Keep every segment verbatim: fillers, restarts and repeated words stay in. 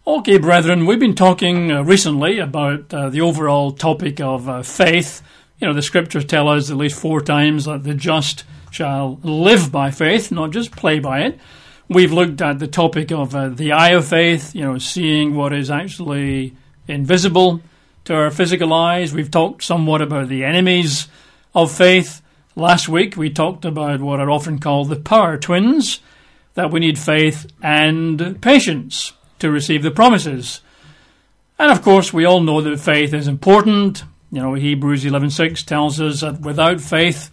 Okay, brethren, we've been talking uh, recently about uh, the overall topic of uh, faith. You know, the scriptures tell us at least four times that the just shall live by faith, not just play by it. We've looked at the topic of uh, the eye of faith, you know, seeing what is actually invisible to our physical eyes. We've talked somewhat about the enemies of faith. Last week we talked about what are often called the power twins, that we need faith and patience to receive the promises. And of course we all know that faith is important. You know, Hebrews eleven six tells us that without faith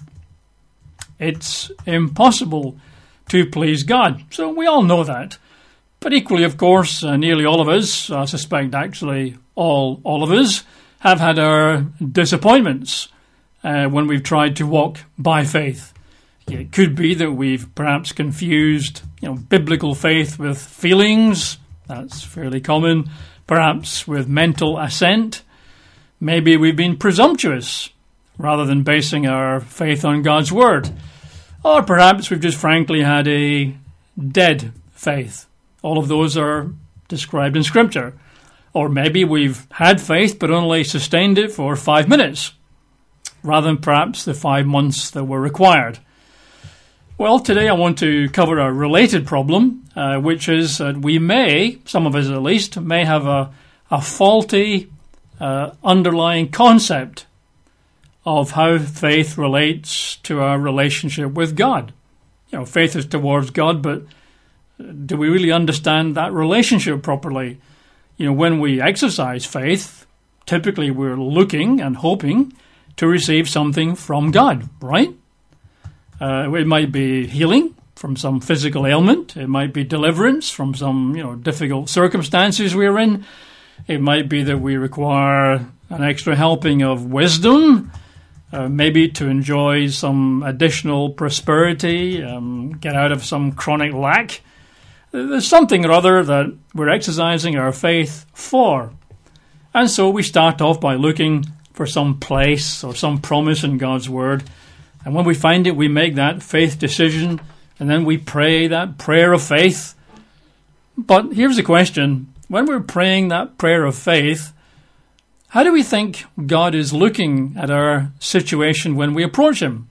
it's impossible to please God. So we all know that. But equally, of course, uh, nearly all of us, I suspect actually all all of us, have had our disappointments uh, when we've tried to walk by faith. It could be that we've perhaps confused, you know, biblical faith with feelings. That's fairly common. Perhaps with mental assent. Maybe we've been presumptuous rather than basing our faith on God's word. Or perhaps we've just frankly had a dead faith. All of those are described in Scripture. Or maybe we've had faith but only sustained it for five minutes, rather than perhaps the five months that were required. Well, today I want to cover a related problem, uh, which is that we may, some of us at least, may have a, a faulty uh, underlying concept of how faith relates to our relationship with God. You know, faith is towards God, but do we really understand that relationship properly? You know, when we exercise faith, typically we're looking and hoping to receive something from God, right? Uh, it might be healing from some physical ailment. It might be deliverance from some, you know, difficult circumstances we're in. It might be that we require an extra helping of wisdom, uh, maybe to enjoy some additional prosperity, um, get out of some chronic lack. There's something or other that we're exercising our faith for. And so we start off by looking for some place or some promise in God's word. And when we find it, we make that faith decision, and then we pray that prayer of faith. But here's the question. When we're praying that prayer of faith, how do we think God is looking at our situation when we approach him?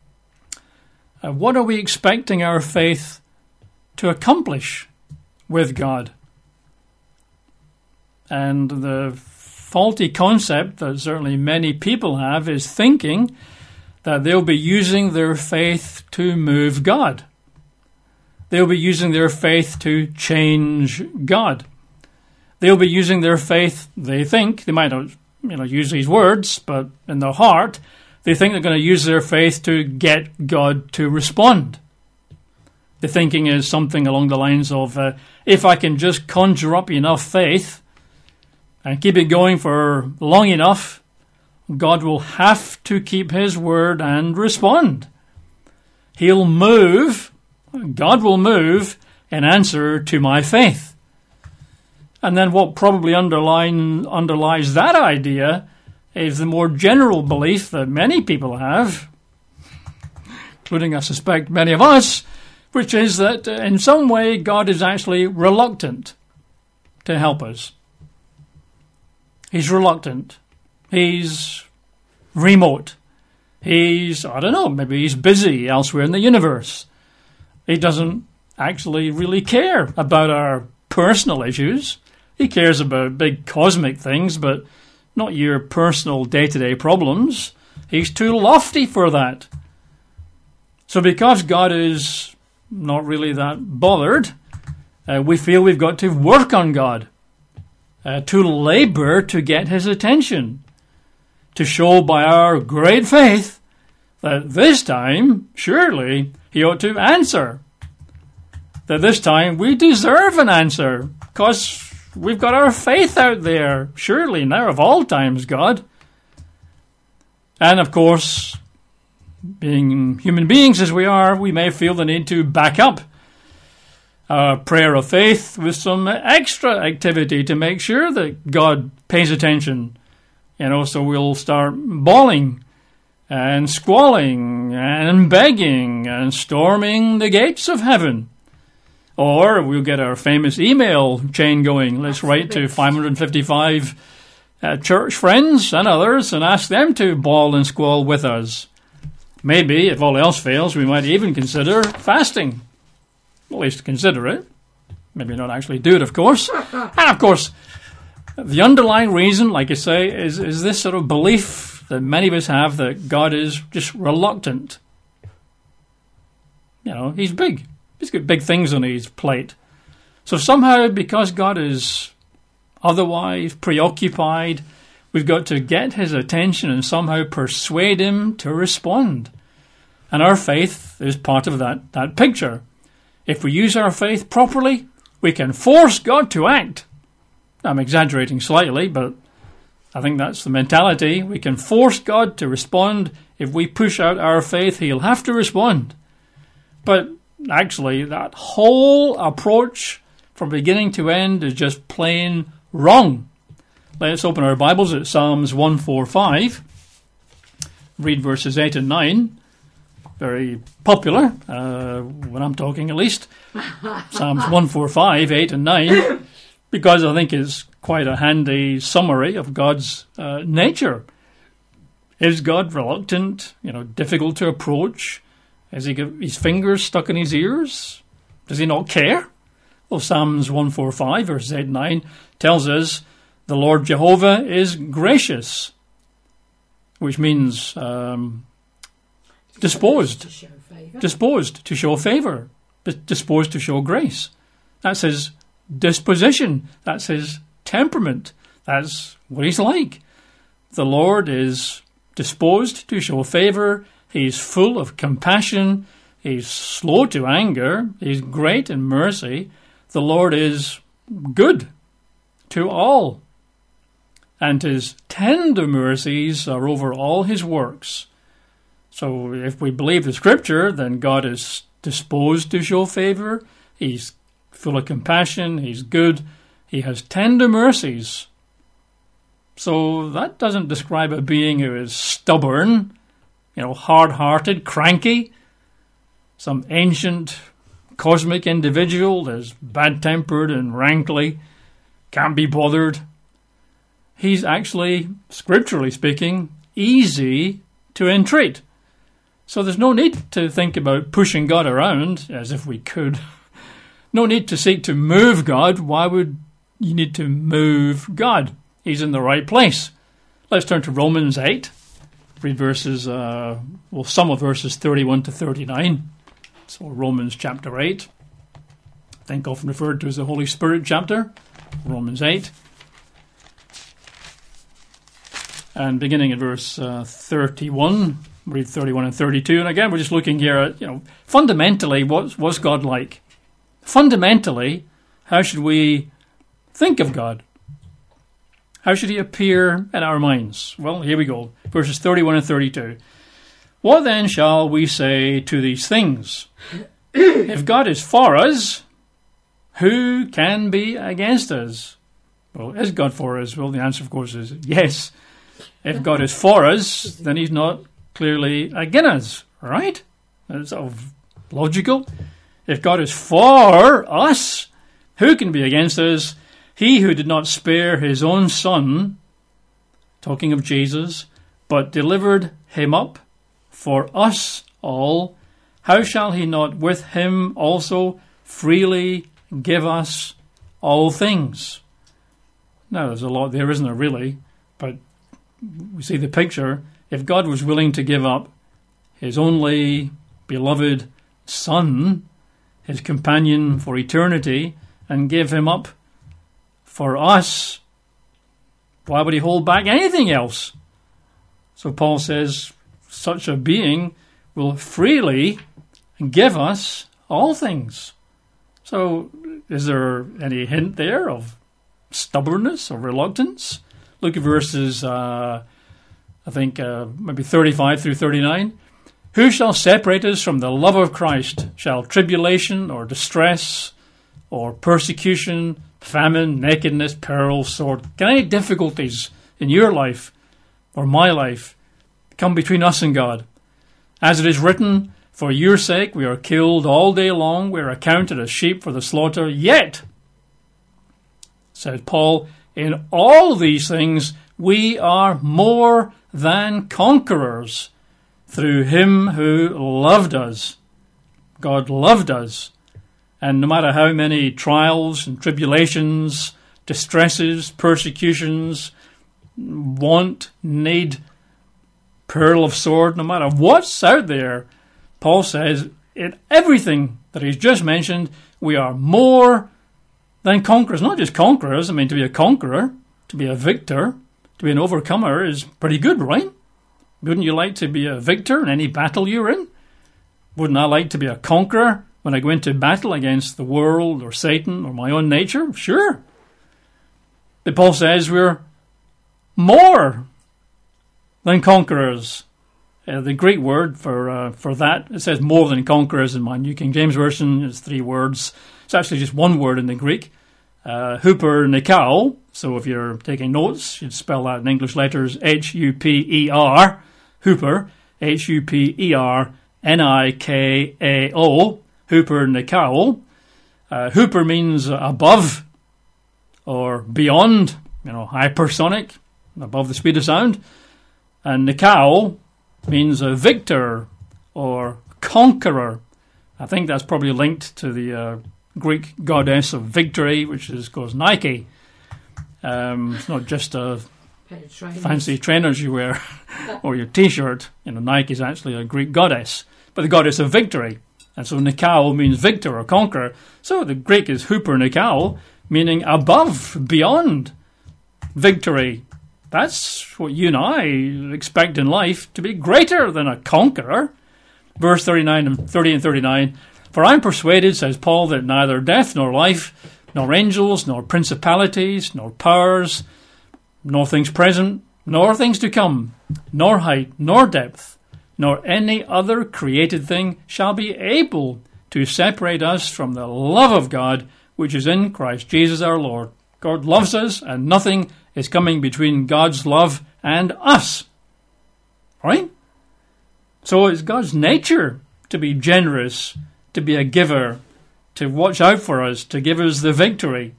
Uh, what are we expecting our faith to accomplish with God? And the faulty concept that certainly many people have is thinking that they'll be using their faith to move God. They'll be using their faith to change God. They'll be using their faith, they think, they might not, you know, use these words, but in their heart, they think they're going to use their faith to get God to respond. The thinking is something along the lines of, uh, if I can just conjure up enough faith and keep it going for long enough, God will have to keep his word and respond. He'll move, God will move in answer to my faith. And then what probably underline, underlies that idea is the more general belief that many people have, including I suspect many of us, which is that in some way God is actually reluctant to help us. He's reluctant. He's remote. He's, I don't know, maybe he's busy elsewhere in the universe. He doesn't actually really care about our personal issues. He cares about big cosmic things, but not your personal day-to-day problems. He's too lofty for that. So because God is not really that bothered, uh, we feel we've got to work on God, uh, to labor to get his attention, to show by our great faith that this time, surely, he ought to answer. That this time we deserve an answer, because we've got our faith out there, surely, now of all times, God. And of course, being human beings as we are, we may feel the need to back up our prayer of faith with some extra activity to make sure that God pays attention. You know, so we'll start bawling and squalling and begging and storming the gates of heaven. Or we'll get our famous email chain going. Let's write to five hundred fifty-five uh, church friends and others and ask them to bawl and squall with us. Maybe, if all else fails, we might even consider fasting. At least consider it. Maybe not actually do it, of course. And, of course, the underlying reason, like I say, is, is this sort of belief that many of us have that God is just reluctant. You know, he's big. He's got big things on his plate. So somehow, because God is otherwise preoccupied, we've got to get his attention and somehow persuade him to respond. And our faith is part of that, that picture. If we use our faith properly, we can force God to act. I'm exaggerating slightly, but I think that's the mentality. We can force God to respond. If we push out our faith, he'll have to respond. But actually, that whole approach from beginning to end is just plain wrong. Let's open our Bibles at Psalms one forty-five. Read verses eight and nine. Very popular, uh, when I'm talking at least. Psalms one forty-five, eight and nine. Because I think it's quite a handy summary of God's uh, nature. Is God reluctant, you know, difficult to approach? Has he got his fingers stuck in his ears? Does he not care? Well, Psalms one forty-five, verse eight and nine, tells us the Lord Jehovah is gracious, which means um, disposed, to show favor. disposed to show favour, disposed to show grace. That's his disposition. That's his temperament. That's what he's like. The Lord is disposed to show favour. He's full of compassion. He's slow to anger. He's great in mercy. The Lord is good to all. And his tender mercies are over all his works. So if we believe the scripture, then God is disposed to show favour. He's full of compassion. He's good. He has tender mercies. So that doesn't describe a being who is stubborn, you know, hard-hearted, cranky, some ancient cosmic individual that's bad-tempered and rankly, can't be bothered. He's actually, scripturally speaking, easy to entreat. So there's no need to think about pushing God around, as if we could. No need to seek to move God. Why would you need to move God? He's in the right place. Let's turn to Romans eight. Read verses, uh, well, some of verses thirty-one to thirty-nine. So Romans chapter eight. I think often referred to as the Holy Spirit chapter. Romans eight. And beginning at verse uh, thirty-one, read thirty-one and thirty-two. And again, we're just looking here at, you know, fundamentally, what's, what's God like? Fundamentally, how should we think of God? How should he appear in our minds? Well, here we go. Verses thirty-one and thirty-two. What then shall we say to these things? If God is for us, who can be against us? Well, is God for us? Well, the answer, of course, is yes. If God is for us, then he's not clearly against us, right? That's sort of logical. If God is for us, who can be against us? He who did not spare his own son, talking of Jesus, but delivered him up for us all, how shall he not with him also freely give us all things? Now, there's a lot there, isn't there, really? But we see the picture. If God was willing to give up his only beloved son, his companion for eternity, and give him up for us, why would he hold back anything else? So Paul says such a being will freely give us all things. So is there any hint there of stubbornness or reluctance? Look at verses, uh, I think, uh, maybe thirty-five through thirty-nine. Who shall separate us from the love of Christ? Shall tribulation or distress or persecution, famine, nakedness, peril, sword? Can any difficulties in your life or my life come between us and God? As it is written, For your sake we are killed all day long. We are accounted as sheep for the slaughter. Yet, says Paul, in all these things we are more than conquerors through him who loved us. God loved us. And no matter how many trials and tribulations, distresses, persecutions, want, need, peril of sword, no matter what's out there, Paul says in everything that he's just mentioned, we are more than conquerors. Not just conquerors. I mean, to be a conqueror, to be a victor, to be an overcomer is pretty good, right? Wouldn't you like to be a victor in any battle you're in? Wouldn't I like to be a conqueror when I go into battle against the world or Satan or my own nature? Sure. But Paul says we're more than conquerors. Uh, the Greek word for uh, for that, it says more than conquerors in my New King James Version. It's three words. It's actually just one word in the Greek. Uh, Huper Nikao. So if you're taking notes, you'd spell that in English letters H U P E R. Huper. H U P E R N I K A O. Huper Nikao. Uh, Huper means above or beyond, you know, hypersonic, above the speed of sound. And Nikao means a victor or conqueror. I think that's probably linked to the uh, Greek goddess of victory, which is, of course, Nike. Um, it's not just a trainers. fancy trainers you wear or your T-shirt. You know, Nike is actually a Greek goddess, but the goddess of victory. And so Nikao means victor or conqueror. So the Greek is Huper Nikao, meaning above, beyond victory. That's what you and I expect in life, to be greater than a conqueror. Verse thirty-nine and thirty and thirty-nine. For I am persuaded, says Paul, that neither death nor life, nor angels, nor principalities, nor powers, nor things present, nor things to come, nor height, nor depth, nor any other created thing shall be able to separate us from the love of God, which is in Christ Jesus our Lord. God loves us, and nothing is coming between God's love and us. Right? So it's God's nature to be generous, to be a giver, to watch out for us, to give us the victory.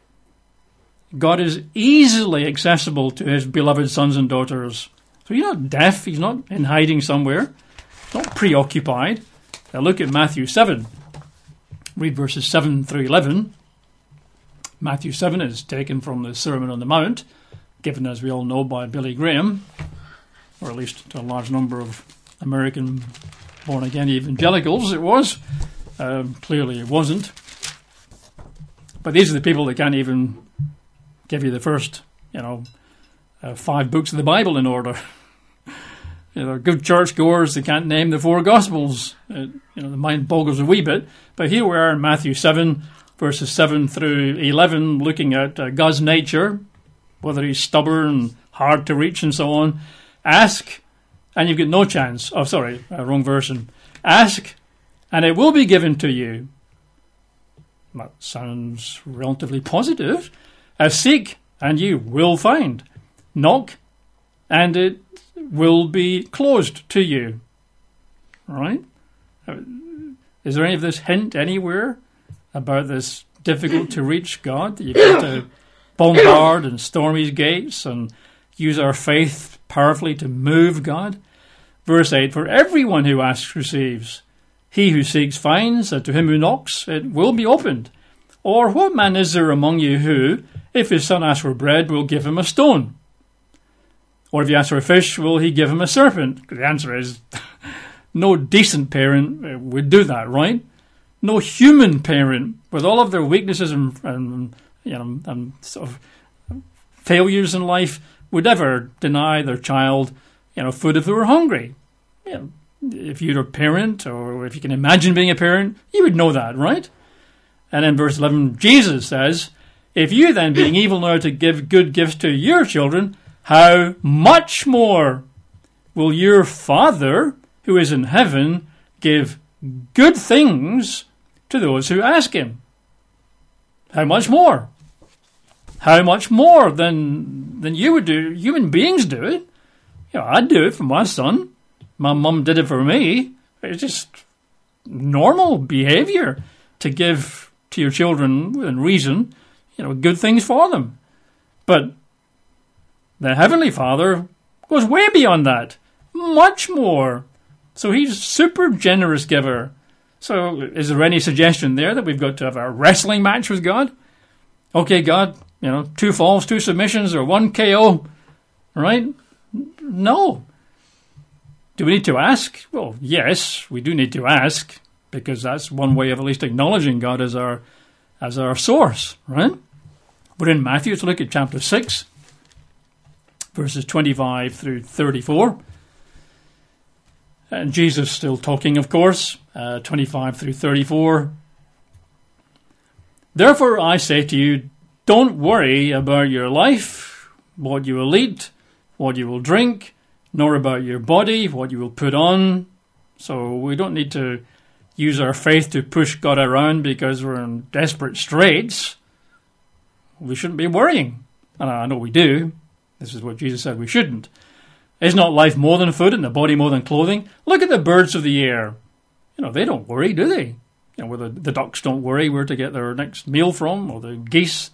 God is easily accessible to his beloved sons and daughters. So he's not deaf, he's not in hiding somewhere, he's not preoccupied. Now look at Matthew seven. Read verses seven through eleven. Matthew seven is taken from the Sermon on the Mount, given, as we all know, by Billy Graham, or at least to a large number of American born-again evangelicals it was. Um, clearly it wasn't. But these are the people that can't even give you the first, you know, uh, five books of the Bible in order. You know, they're good churchgoers, they can't name the four Gospels. Uh, you know, the mind boggles a wee bit. But here we are in Matthew seven, verses seven through eleven, looking at uh, God's nature, whether he's stubborn, hard to reach, and so on. Ask, and you've got no chance. Oh, sorry, uh, wrong version. Ask, and it will be given to you. That sounds relatively positive. Uh, seek, and you will find. Knock, and it will be closed to you. All right? Uh, is there any of this hint anywhere about this difficult to reach God, that you've got to bombard and storm his gates and use our faith powerfully to move God? Verse eight, for everyone who asks receives. He who seeks finds, and to him who knocks it will be opened. Or what man is there among you who, if his son asks for bread, will give him a stone? Or if he asks for a fish, will he give him a serpent? The answer is, no decent parent would do that, right? No human parent, with all of their weaknesses and, and you know and sort of failures in life, would ever deny their child, you know, food if they were hungry. You know, if you're a parent, or if you can imagine being a parent, you would know that, right? And in verse eleven, Jesus says, if you then, being evil, know how to give good gifts to your children, how much more will your Father, who is in heaven, give good things to those who ask him? How much more? How much more than than you would do? Human beings do it. You know, I'd do it for my son. My mum did it for me. It's just normal behavior to give to your children within reason, you know, good things for them. But the Heavenly Father goes way beyond that. Much more. So he's super generous giver. So is there any suggestion there that we've got to have a wrestling match with God? Okay, God, you know, two falls, two submissions, or one K O, right? No. Do we need to ask? Well, yes, we do need to ask, because that's one way of at least acknowledging God as our as our source, right? But in Matthew, let's look at chapter six, verses twenty-five through thirty-four. And Jesus still talking, of course, uh, twenty-five through thirty-four. Therefore I say to you, don't worry about your life, what you will eat, what you will drink, nor about your body, what you will put on. So we don't need to use our faith to push God around because we're in desperate straits. We shouldn't be worrying. And I know we do. This is what Jesus said we shouldn't. Is not life more than food and the body more than clothing? Look at the birds of the air. You know, they don't worry, do they? You know, where the, the ducks don't worry where to get their next meal from, or the geese.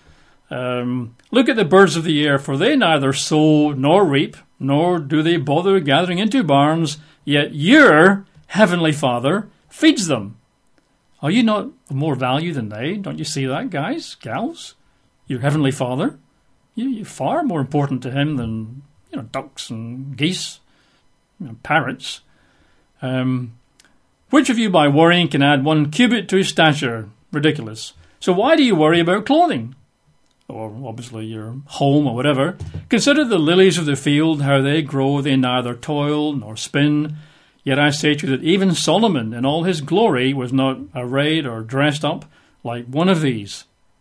Um, look at the birds of the air, for they neither sow nor reap, nor do they bother gathering into barns, yet your heavenly Father feeds them. Are you not of more value than they? Don't you see that, guys, gals? Your heavenly Father, you, you're far more important to him than, you know, ducks and geese, you know, parrots. Um, which of you by worrying can add one cubit to his stature? Ridiculous. So why do you worry about clothing? Or obviously your home or whatever. Consider the lilies of the field, how they grow, they neither toil nor spin. Yet I say to you that even Solomon in all his glory was not arrayed or dressed up like one of these.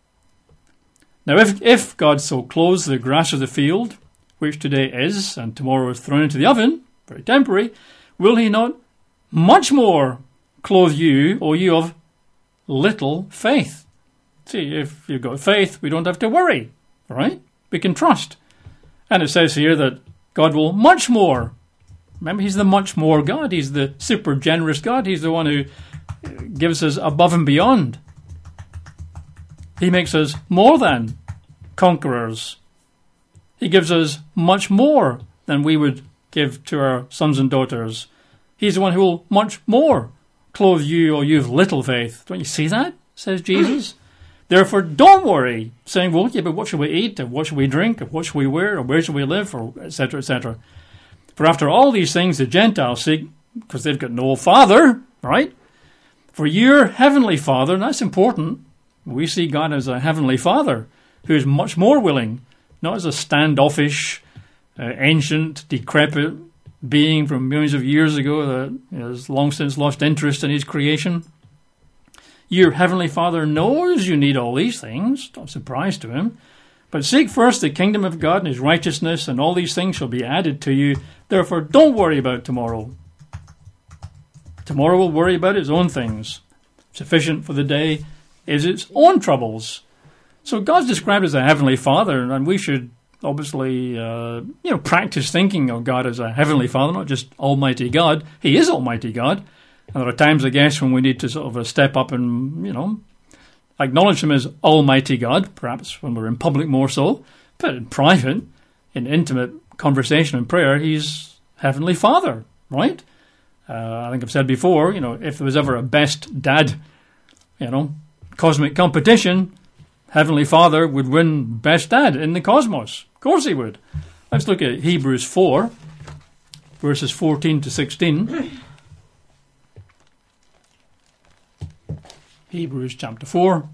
Now if, if God so clothes the grass of the field, which today is and tomorrow is thrown into the oven, very temporary, will he not much more clothe you, O you of little faith? See, if you've got faith, we don't have to worry, right? We can trust. And it says here that God will much more. Remember, he's the much more God. He's the super generous God. He's the one who gives us above and beyond. He makes us more than conquerors. He gives us much more than we would give to our sons and daughters. He's the one who will much more clothe you, or you have little faith. Don't you see that? Says Jesus. Therefore, don't worry, saying, well, yeah, but what shall we eat, or what shall we drink, or what shall we wear, or where shall we live, or et cetera, et cetera. For after all these things the Gentiles seek, because they've got no Father, right? For your heavenly Father, and that's important, we see God as a heavenly Father who is much more willing, not as a standoffish, uh, ancient, decrepit being from millions of years ago that has long since lost interest in his creation. Your heavenly Father knows you need all these things. Not a surprise to him. But seek first the kingdom of God and his righteousness, and all these things shall be added to you. Therefore, don't worry about tomorrow. Tomorrow will worry about its own things. Sufficient for the day is its own troubles. So God's described as a heavenly Father, and we should obviously, uh, you know, practice thinking of God as a heavenly Father, not just Almighty God. He is Almighty God. And there are times, I guess, when we need to sort of uh, step up and, you know, acknowledge him as Almighty God, perhaps when we're in public more so. But in private, in intimate conversation and prayer, he's Heavenly Father, right? Uh, I think I've said before, you know, if there was ever a best dad, you know, cosmic competition, Heavenly Father would win best dad in the cosmos. Of course he would. Let's look at Hebrews four, verses fourteen to sixteen. Hebrews chapter four.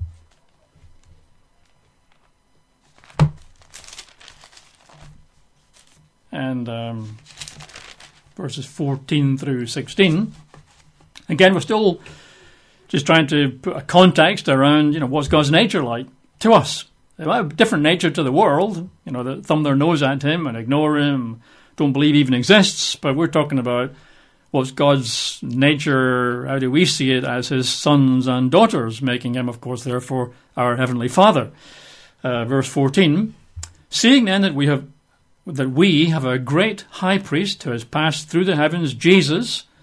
And um, verses fourteen through sixteen. Again, we're still just trying to put a context around, you know, what's God's nature like to us. They have a different nature to the world, you know, that thumb their nose at him and ignore him, don't believe he even exists. But we're talking about what's God's nature, how do we see it as his sons and daughters, making him, of course, therefore, our heavenly Father. Uh, verse fourteen, seeing then that we have that we have a great high priest who has passed through the heavens, Jesus,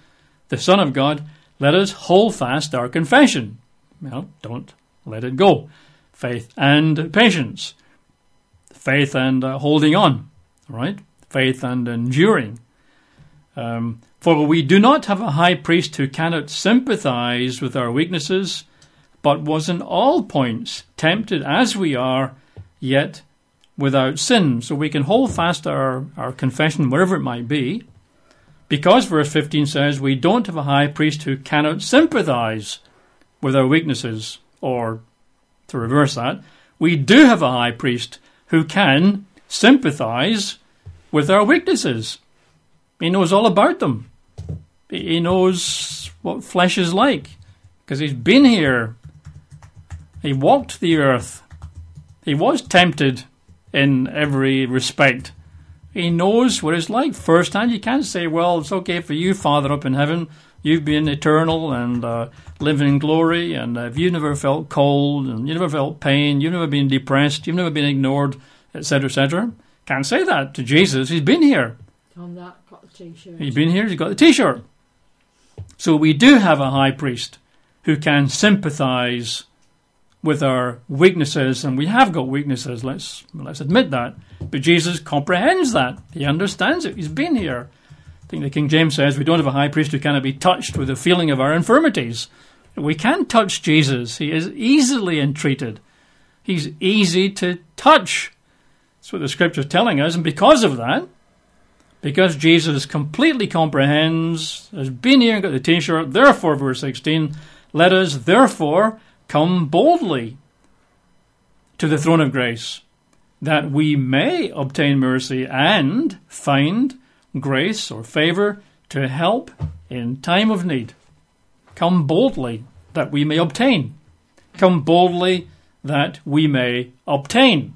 the Son of God, let us hold fast our confession. Well, don't let it go. Faith and patience. Faith and uh, holding on. Right? Faith and enduring. Um, For we do not have a high priest who cannot sympathize with our weaknesses, but was in all points tempted as we are, yet without sin. So we can hold fast our, our confession, wherever it might be, because verse fifteen says we don't have a high priest who cannot sympathize with our weaknesses. Or, to reverse that, we do have a high priest who can sympathize with our weaknesses. He knows all about them. He knows what flesh is like, because he's been here. He walked the earth. He was tempted in every respect. He knows what it's like firsthand. You can't say, well, it's okay for you, Father up in heaven. You've been eternal and uh, live in glory, and uh, if you never felt cold, and you never felt pain, you've never been depressed, you've never been ignored, et cetera, et cetera. Can't say that to Jesus. He's been here. On that, got the t-shirt. He's been here, he's got the t-shirt. So we do have a high priest who can sympathize with our weaknesses, and we have got weaknesses, let's let's admit that. But Jesus comprehends that. He understands it. He's been here. I think the King James says we don't have a high priest who cannot be touched with the feeling of our infirmities. We can touch Jesus. He is easily entreated. He's easy to touch. That's what the Scripture is telling us, and because of that, because Jesus completely comprehends, has been here and got the t-shirt, therefore, verse sixteen, let us therefore come boldly to the throne of grace, that we may obtain mercy and find grace or favor to help in time of need. Come boldly that we may obtain. Come boldly that we may obtain.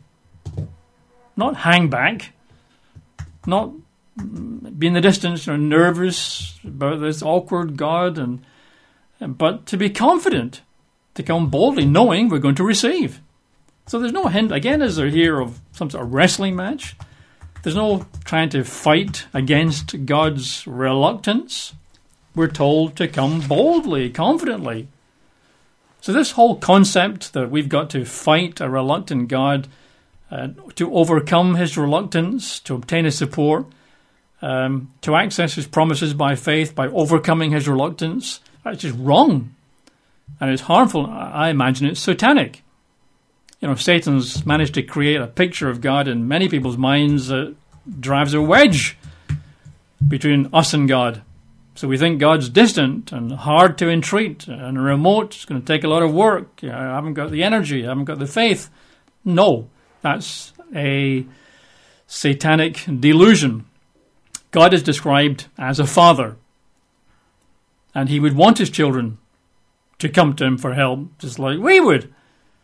Not hang back. Not be in the distance or nervous about this awkward God, and but to be confident, to come boldly knowing we're going to receive. So there's no hint, again, is there here of some sort of wrestling match? There's no trying to fight against God's reluctance. We're told to come boldly, confidently. So this whole concept that we've got to fight a reluctant God, uh, to overcome his reluctance, to obtain his support, um, to access his promises by faith, by overcoming his reluctance, that's just wrong. And it's harmful. I imagine it's satanic. You know, Satan's managed to create a picture of God in many people's minds that drives a wedge between us and God. So we think God's distant and hard to entreat and remote. It's going to take a lot of work. I haven't got the energy. I haven't got the faith. No, that's a satanic delusion. God is described as a father, and he would want his children to come to him for help, just like we would.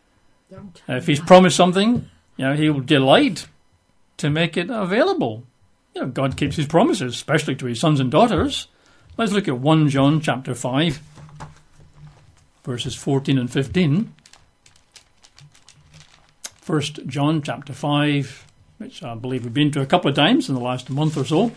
If he's promised something, you know, he will delight to make it available. You know, God keeps his promises, especially to his sons and daughters. Let's look at First John chapter five, verses fourteen and fifteen. First John chapter five, which I believe we've been to a couple of times in the last month or so.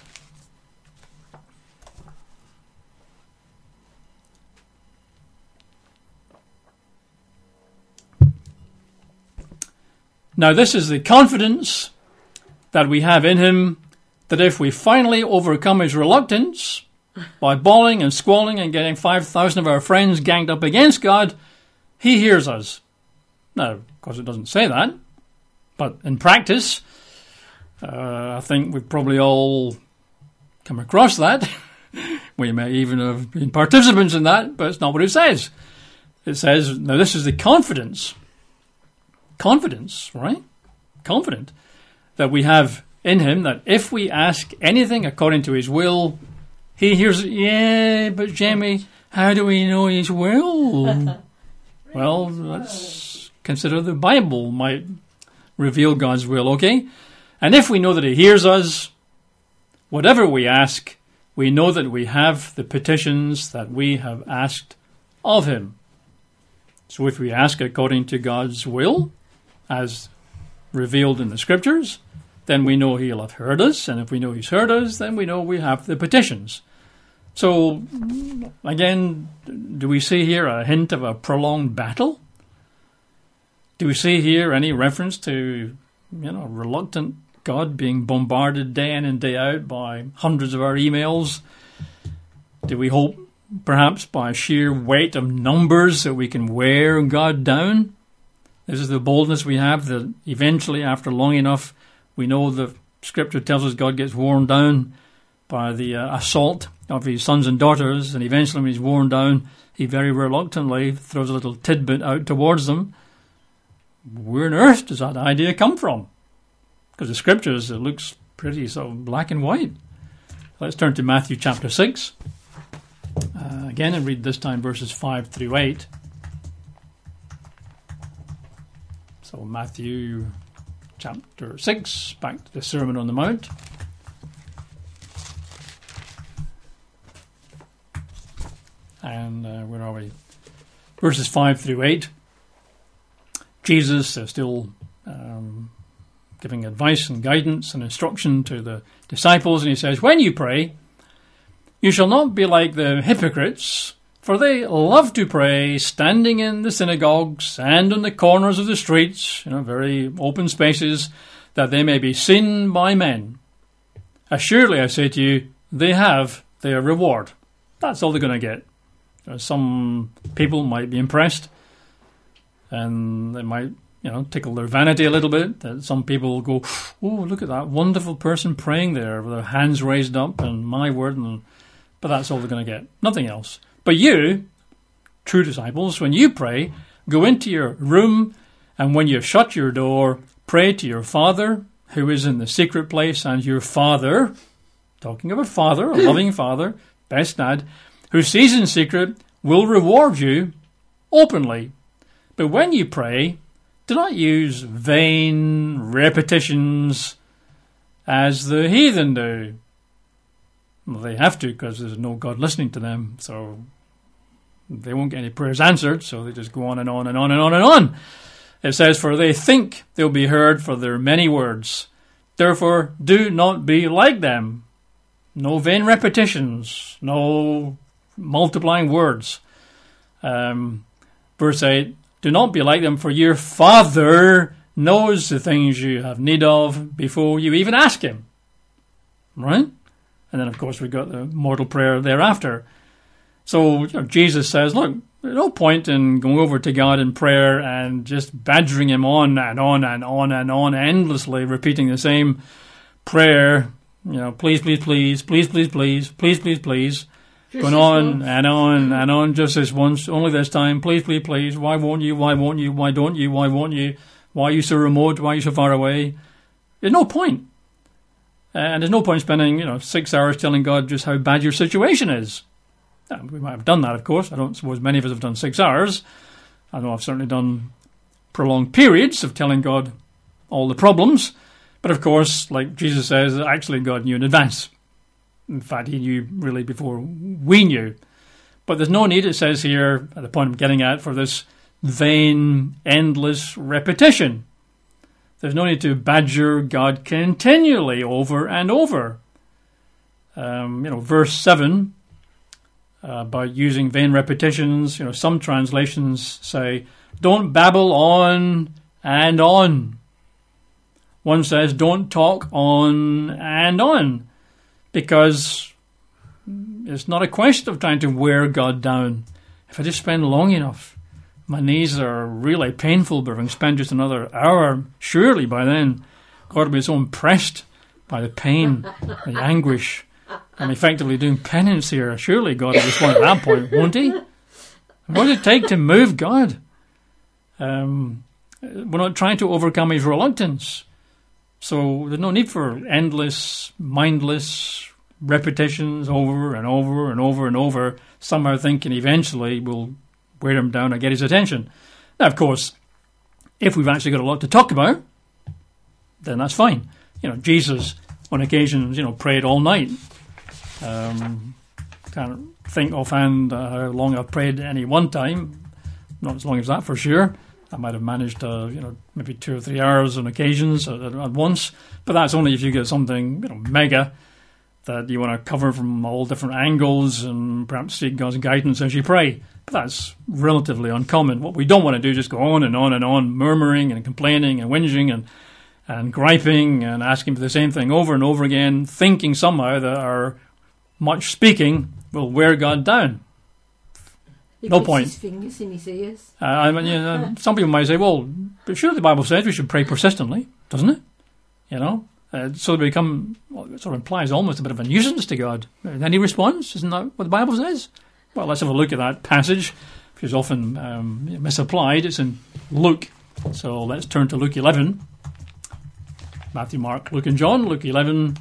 Now this is the confidence that we have in him, that if we finally overcome his reluctance by bawling and squalling and getting five thousand of our friends ganged up against God, he hears us. Now, of course it doesn't say that, but in practice, uh, I think we've probably all come across that. We may even have been participants in that, but it's not what it says. It says, now this is the confidence Confidence, right? Confident that we have in him, that if we ask anything according to his will, he hears it. Yeah, but Jamie, how do we know his will? Well, let's consider the Bible might reveal God's will, okay? And if we know that he hears us, whatever we ask, we know that we have the petitions that we have asked of him. So if we ask according to God's will, as revealed in the Scriptures, then we know he'll have heard us, and if we know he's heard us, then we know we have the petitions. So, again, do we see here a hint of a prolonged battle? Do we see here any reference to, you know, reluctant God being bombarded day in and day out by hundreds of our emails? Do we hope, perhaps, by sheer weight of numbers that we can wear God down? This is the boldness we have, that eventually, after long enough, we know the Scripture tells us God gets worn down by the uh, assault of his sons and daughters, and eventually when he's worn down, he very reluctantly throws a little tidbit out towards them. Where on earth does that idea come from? Because the Scriptures, it looks pretty sort of black and white. Let's turn to Matthew chapter six. Uh, again, and read this time verses five through eight. So Matthew chapter six, back to the Sermon on the Mount. And uh, where are we? Verses five through eight. Jesus is still um, giving advice and guidance and instruction to the disciples, and he says, when you pray, you shall not be like the hypocrites, for they love to pray standing in the synagogues and on the corners of the streets, you know, very open spaces, that they may be seen by men. Assuredly, I say to you, they have their reward. That's all they're going to get. Some people might be impressed, and they might, you know, tickle their vanity a little bit. That some people go, oh, look at that wonderful person praying there with their hands raised up, and my word, and but that's all they're going to get. Nothing else. But you, true disciples, when you pray, go into your room, and when you shut your door, pray to your Father who is in the secret place, and your Father, talking of a father, a loving father, best dad, who sees in secret, will reward you openly. But when you pray, do not use vain repetitions as the heathen do. Well, they have to, because there's no God listening to them, so they won't get any prayers answered, so they just go on and on and on and on and on. It says, for they think they'll be heard for their many words. Therefore, do not be like them. No vain repetitions, no multiplying words. Um, verse eight, do not be like them, for your Father knows the things you have need of before you even ask him. Right? And then, of course, we've got the mortal prayer thereafter. So you know, Jesus says, look, there's no point in going over to God in prayer and just badgering him on and on and on and on, endlessly repeating the same prayer. You know, please, please, please, please, please, please, please, please, please. Just going on and on and on, just this once, only this time. Please, please, please. Why won't you? Why won't you? Why don't you? Why won't you? Why are you so remote? Why are you so far away? There's no point. And there's no point spending, you know, six hours telling God just how bad your situation is. Now, we might have done that, of course. I don't suppose many of us have done six hours. I know I've certainly done prolonged periods of telling God all the problems. But, of course, like Jesus says, actually God knew in advance. In fact, he knew really before we knew. But there's no need, it says here, at the point I'm getting at, for this vain, endless repetition. There's no need to badger God continually over and over. Um, you know, verse seven, uh, about using vain repetitions, you know, some translations say, don't babble on and on. One says, don't talk on and on. Because it's not a question of trying to wear God down. If I just spend long enough, my knees are really painful, but if I can spend just another hour, surely by then, God will be so impressed by the pain, the anguish. I'm effectively doing penance here. Surely God will respond at that point, won't he? What does it take to move God? Um, we're not trying to overcome his reluctance. So there's no need for endless, mindless repetitions over and over and over and over, somehow thinking eventually we'll wear him down and get his attention. Now, of course, if we've actually got a lot to talk about, then that's fine. You know, Jesus, on occasions, you know, prayed all night. Um, can't think offhand uh, how long I've prayed at any one time. Not as long as that, for sure. I might have managed, uh, you know, maybe two or three hours on occasions at, at once. But that's only if you get something, you know, mega that you want to cover from all different angles and perhaps seek God's guidance as you pray. But that's relatively uncommon. What we don't want to do is just go on and on and on, murmuring and complaining and whinging and, and griping and asking for the same thing over and over again, thinking somehow that our much speaking will wear God down. He No puts point. his fingers in his ears. Uh, I mean, you know, some people might say, well, but sure, the Bible says we should pray persistently, doesn't it? You know? Uh, so they become, well, it sort of implies almost a bit of a nuisance to God. And then he responds, isn't that what the Bible says? Well, let's have a look at that passage, which is often um, misapplied. It's in Luke. So let's turn to Luke eleven. Matthew, Mark, Luke and John. Luke eleven,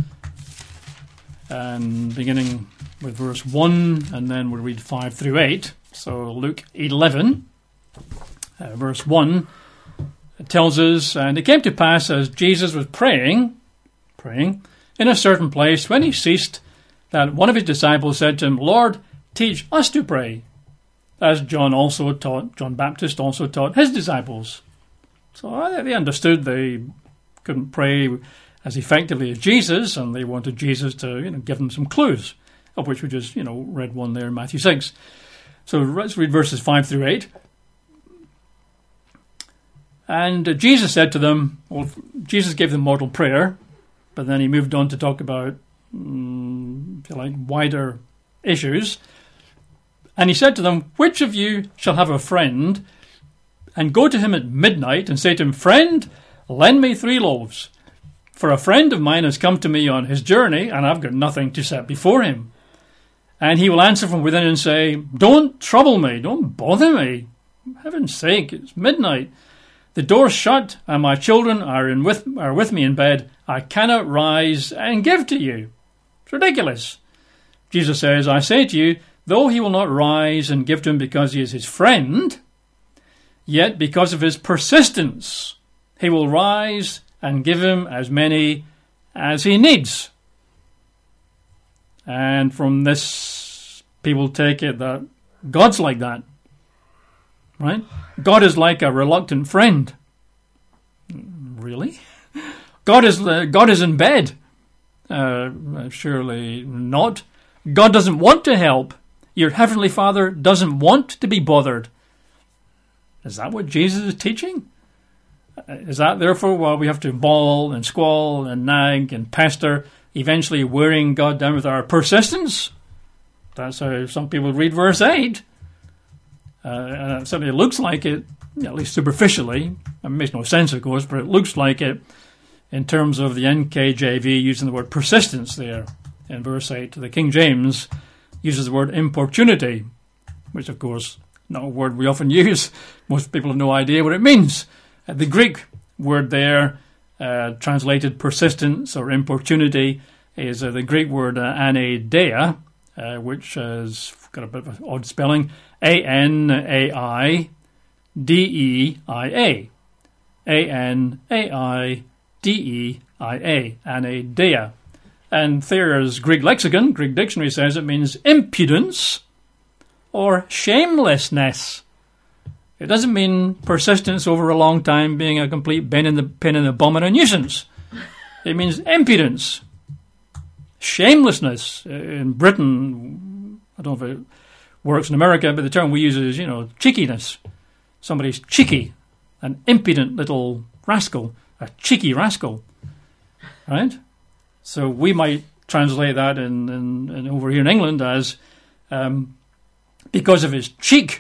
and beginning with verse one, and then we'll read five through eight. So Luke eleven, uh, verse one. It tells us, and it came to pass as Jesus was praying, praying in a certain place, when he ceased, that one of his disciples said to him, Lord, teach us to pray, as John also taught, John Baptist also taught his disciples. So they understood they couldn't pray as effectively as Jesus, and they wanted Jesus to, you know, give them some clues, of which we just, you know, read one there in Matthew six. So let's read verses five through eight. And uh, Jesus said to them, well, Jesus gave them model prayer, but then he moved on to talk about, um, if you like, wider issues. And he said to them, which of you shall have a friend and go to him at midnight and say to him, Friend, lend me three loaves, for a friend of mine has come to me on his journey, and I've got nothing to set before him. And he will answer from within and say, Don't trouble me, don't bother me. For heaven's sake, it's midnight. The door's shut, and my children are in with are with me in bed. I cannot rise and give to you. It's ridiculous. Jesus says, I say to you, though he will not rise and give to him because he is his friend, yet because of his persistence, he will rise and give him as many as he needs. And from this, people take it that God's like that. Right? God is like a reluctant friend. Really? God is uh, God is in bed. Uh, surely not. God doesn't want to help. Your heavenly Father doesn't want to be bothered. Is that what Jesus is teaching? Is that therefore why we have to bawl and squall and nag and pester, eventually wearing God down with our persistence? That's how some people read verse eight. Uh, and certainly it looks like it, at least superficially. It makes no sense, of course, but it looks like it in terms of the N K J V using the word persistence there in verse eight. The King James uses the word importunity, which, of course, not a word we often use. Most people have no idea what it means. Uh, the Greek word there, uh, translated persistence or importunity, is uh, the Greek word uh, anadeia, uh, which has got a bit of an odd spelling. A N A I D E I A. A N A I D E I A. Anadeia. And Thayer's Greek lexicon, Greek dictionary, says it means impudence or shamelessness. It doesn't mean persistence over a long time being a complete pain in the, pain in the bum and a nuisance. It means impudence. Shamelessness. In Britain, I don't know if it works in America, but the term we use is, you know, cheekiness. Somebody's cheeky, an impudent little rascal, a cheeky rascal, right? So we might translate that in, in, in over here in England as um, because of his cheek,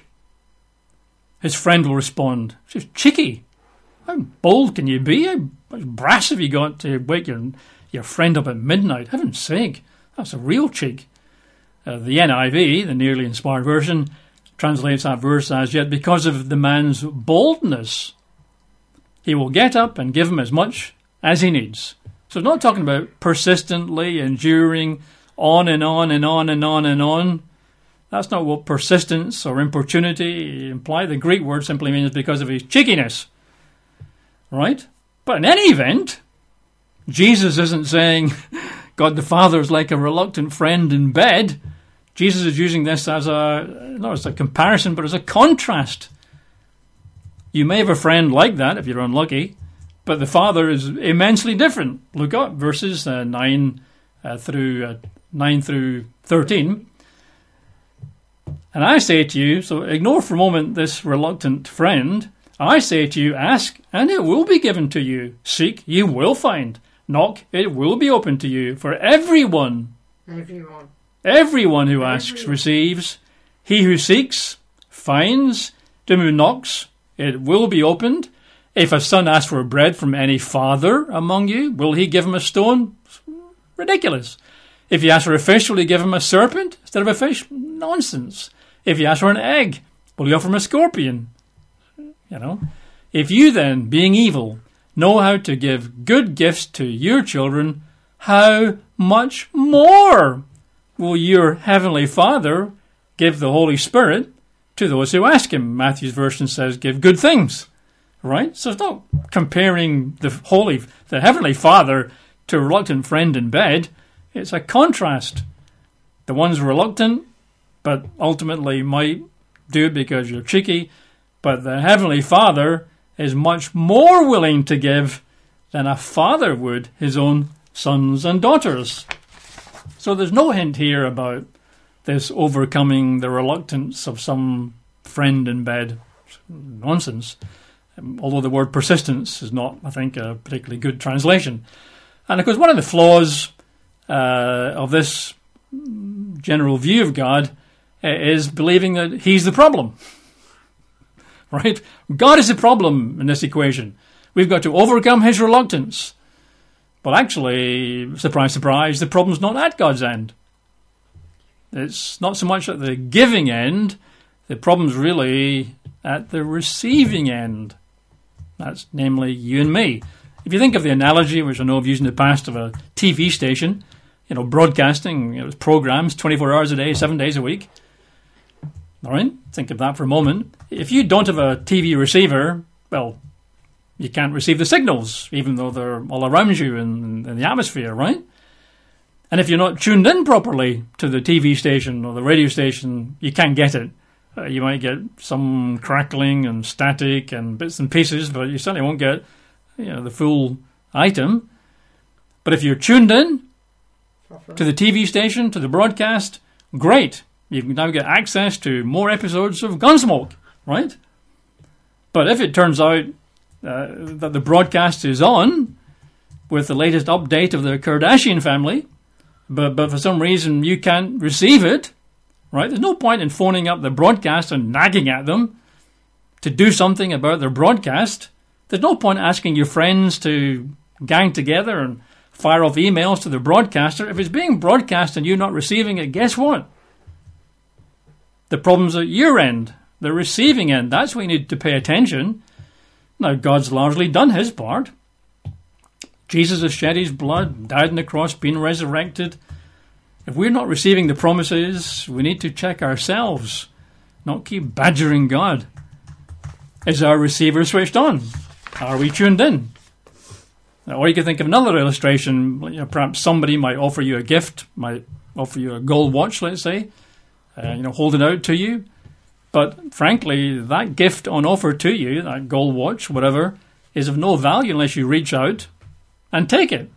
his friend will respond. She's cheeky. How bold can you be? How brass have you got to wake your your friend up at midnight? Heaven's sake, that's a real cheek. Uh, the N I V, the nearly inspired version, translates that verse as, yet because of the man's boldness, he will get up and give him as much as he needs. So it's not talking about persistently enduring on and on and on and on and on. That's not what persistence or importunity imply. The Greek word simply means because of his cheekiness. Right? But in any event, Jesus isn't saying God the Father is like a reluctant friend in bed. Jesus is using this as a, not as a comparison, but as a contrast. You may have a friend like that if you're unlucky, but the Father is immensely different. Look up verses uh, nine uh, through uh, nine through thirteen. And I say to you, so ignore for a moment this reluctant friend. I say to you, ask, and it will be given to you. Seek, you will find. Knock, it will be open to you. For everyone, Everyone. everyone who asks Everyone. receives. He who seeks finds. To him who knocks, it will be opened. If a son asks for bread from any father among you, will he give him a stone? Ridiculous. If he asks for a fish, will he give him a serpent instead of a fish? Nonsense. If he asks for an egg, will he offer him a scorpion? You know. If you then, being evil, know how to give good gifts to your children, how much more will your heavenly Father give the Holy Spirit to those who ask him? Matthew's version says, give good things. Right? So it's not comparing the holy, the heavenly Father to a reluctant friend in bed. It's a contrast. The one's reluctant, but ultimately might do it because you're cheeky. But the heavenly Father is much more willing to give than a father would his own sons and daughters. So there's no hint here about this overcoming the reluctance of some friend in bed. Nonsense. Although the word persistence is not, I think, a particularly good translation. And of course, one of the flaws uh, of this general view of God uh, is believing that he's the problem. Right? God is the problem in this equation. We've got to overcome his reluctance. But actually, surprise, surprise, the problem's not at God's end. It's not so much at the giving end. The problem's really at the receiving end. That's namely you and me. If you think of the analogy, which I know I've used in the past, of a T V station, you know, broadcasting, you know, programs twenty-four hours a day, seven days a week. All right? Think of that for a moment. If you don't have a T V receiver, well, you can't receive the signals, even though they're all around you in, in the atmosphere, right? And if you're not tuned in properly to the T V station or the radio station, you can't get it. Uh, you might get some crackling and static and bits and pieces, but you certainly won't get, you know, the full item. But if you're tuned in to the T V station, to the broadcast, great. You can now get access to more episodes of Gunsmoke, right? But if it turns out uh, that the broadcast is on with the latest update of the Kardashian family, but, but for some reason you can't receive it, right? There's no point in phoning up the broadcast and nagging at them to do something about their broadcast. There's no point asking your friends to gang together and fire off emails to the broadcaster. If it's being broadcast and you're not receiving it, guess what? The problem's at your end, the receiving end. That's where you need to pay attention. Now, God's largely done his part. Jesus has shed his blood, died on the cross, been resurrected. If we're not receiving the promises, we need to check ourselves, not keep badgering God. Is our receiver switched on? Are we tuned in? Or you can think of another illustration. You know, perhaps somebody might offer you a gift, might offer you a gold watch, let's say, uh, you know, hold it out to you. But frankly, that gift on offer to you, that gold watch, whatever, is of no value unless you reach out and take it.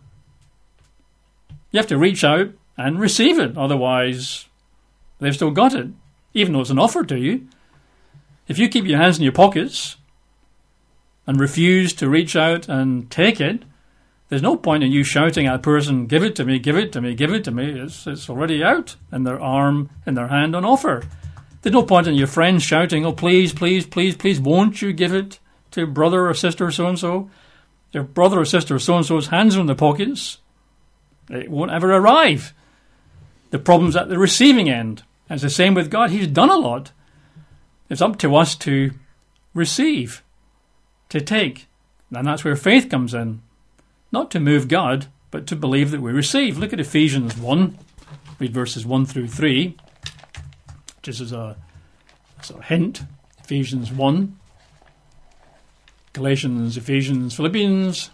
You have to reach out and receive it. Otherwise, they've still got it, even though it's an offer to you. If you keep your hands in your pockets and refuse to reach out and take it, there's no point in you shouting at a person, give it to me, give it to me, give it to me. It's, it's already out in their arm, in their hand on offer. There's no point in your friends shouting, oh, please, please, please, please, won't you give it to brother or sister so-and-so? If brother or sister so-and-so's hands are in their pockets, it won't ever arrive. The problem's at the receiving end. And it's the same with God. He's done a lot. It's up to us to receive, to take. And that's where faith comes in. Not to move God, but to believe that we receive. Look at Ephesians one. Read verses one through three. Just as a, as a hint. Ephesians one. Galatians, Ephesians, Philippians.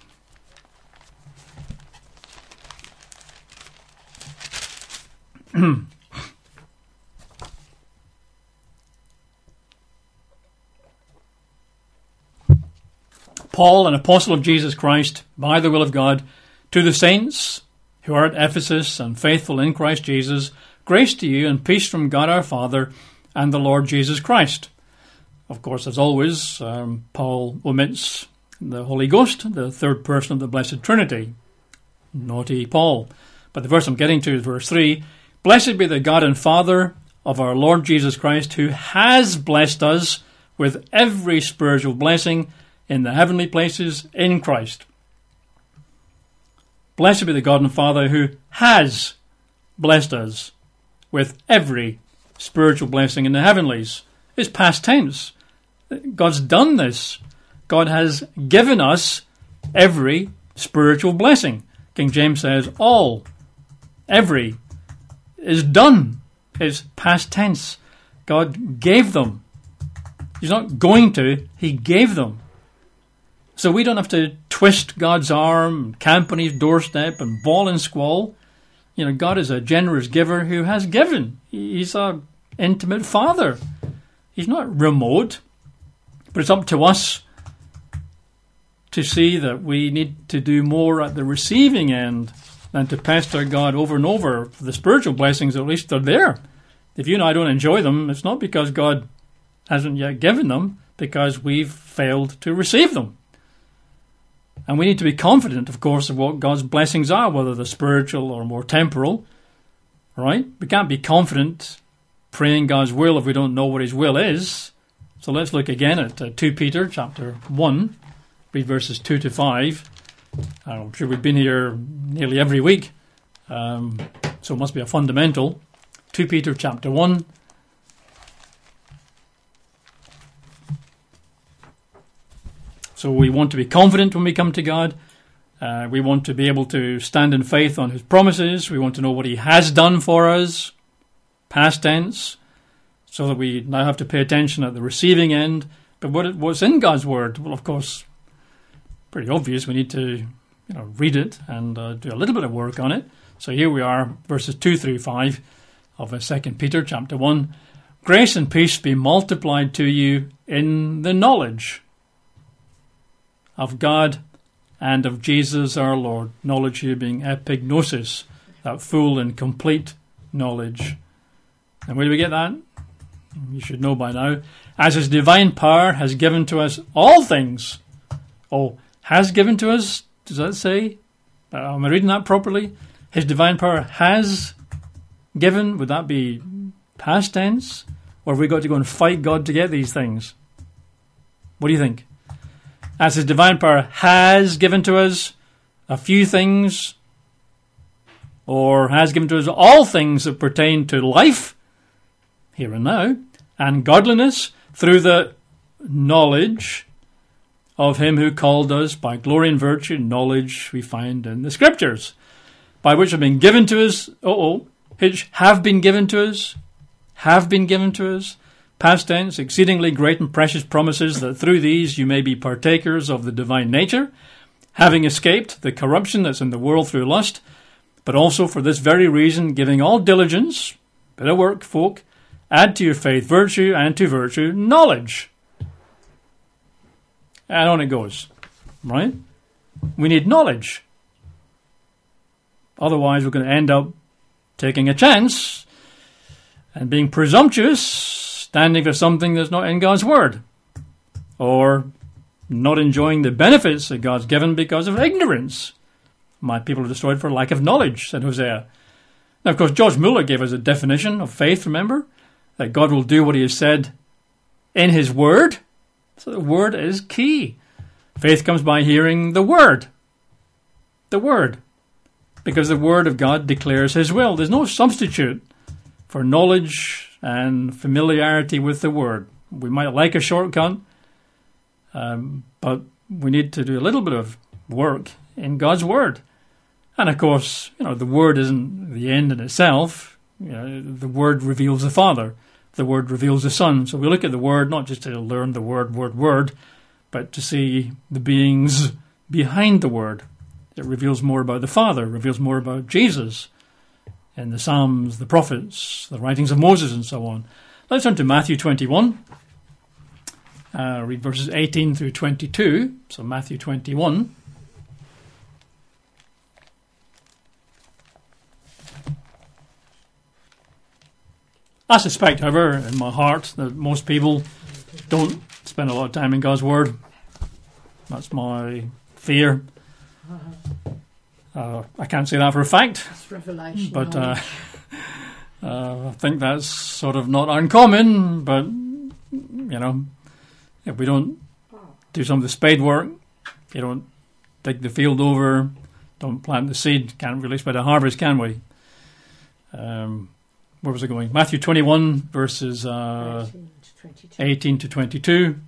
Paul, an apostle of Jesus Christ, by the will of God, to the saints who are at Ephesus and faithful in Christ Jesus, grace to you and peace from God our Father and the Lord Jesus Christ. Of course, as always, um, Paul omits the Holy Ghost, the third person of the Blessed Trinity. Naughty Paul. But the verse I'm getting to is verse three. Blessed be the God and Father of our Lord Jesus Christ, who has blessed us with every spiritual blessing in the heavenly places in Christ. Blessed be the God and Father who has blessed us with every spiritual blessing in the heavenlies. It's past tense. God's done this. God has given us every spiritual blessing. King James says all, every, is done. It's past tense. God gave them. He's not going to, he gave them. So we don't have to twist God's arm, camp on his doorstep and bawl and squall. You know, God is a generous giver who has given. He's an intimate father. He's not remote. But it's up to us to see that we need to do more at the receiving end than to pester God over and over for the spiritual blessings. At least they're there. If you and I don't enjoy them, it's not because God hasn't yet given them, because we've failed to receive them. And we need to be confident, of course, of what God's blessings are, whether they're spiritual or more temporal. Right? We can't be confident praying God's will if we don't know what his will is. So let's look again at uh, Second Peter chapter one, read verses two to five. I'm sure we've been here nearly every week, um, so it must be a fundamental. Second Peter chapter one. So we want to be confident when we come to God. Uh, we want to be able to stand in faith on his promises. We want to know what he has done for us, past tense, so that we now have to pay attention at the receiving end. But what what's in God's word? Well, of course, pretty obvious. We need to, you know, read it and uh, do a little bit of work on it. So here we are, verses two through five of uh, Second Peter chapter one. Grace and peace be multiplied to you in the knowledge of God and of Jesus our Lord. Knowledge here being epignosis, that full and complete knowledge. And where do we get that? You should know by now. As his divine power has given to us all things. Oh, has given to us? Does that say? Uh, am I reading that properly? His divine power has given. Would that be past tense? Or have we got to go and fight God to get these things? What do you think? As his divine power has given to us a few things, or has given to us all things that pertain to life, here and now, and godliness, through the knowledge of him who called us by glory and virtue, knowledge we find in the Scriptures, by which have been given to us, oh, which have been given to us, have been given to us, past tense, exceedingly great and precious promises, that through these you may be partakers of the divine nature, having escaped the corruption that's in the world through lust, but also for this very reason, giving all diligence, bit of work, folk, add to your faith virtue, and to virtue knowledge. And on it goes, right? We need knowledge. Otherwise, we're going to end up taking a chance and being presumptuous, standing for something that's not in God's word, or not enjoying the benefits that God's given because of ignorance. My people are destroyed for lack of knowledge, said Hosea. Now, of course, George Mueller gave us a definition of faith, remember? That God will do what he has said in his word. So the word is key. Faith comes by hearing the word. The word. Because the word of God declares his will. There's no substitute for knowledge and familiarity with the word. We might like a shortcut, um, but we need to do a little bit of work in God's word. And of course, you know, the word isn't the end in itself. You know, the word reveals the Father. The word reveals the Son. So we look at the word not just to learn the word, word, word, but to see the beings behind the word. It reveals more about the Father, reveals more about Jesus in the Psalms, the prophets, the writings of Moses, and so on. Let's turn to Matthew twenty-one. Uh, read verses eighteen through twenty-two. So Matthew twenty-one. I suspect, however, in my heart, that most people don't spend a lot of time in God's Word. That's my fear. Uh, I can't say that for a fact, It's revelation. but uh, uh, I think that's sort of not uncommon. But, you know, if we don't do some of the spade work, if you don't dig the field over, don't plant the seed, can't really expect a harvest, can we? Um, where was I going? Matthew twenty-one, verses uh, eighteen to twenty-two.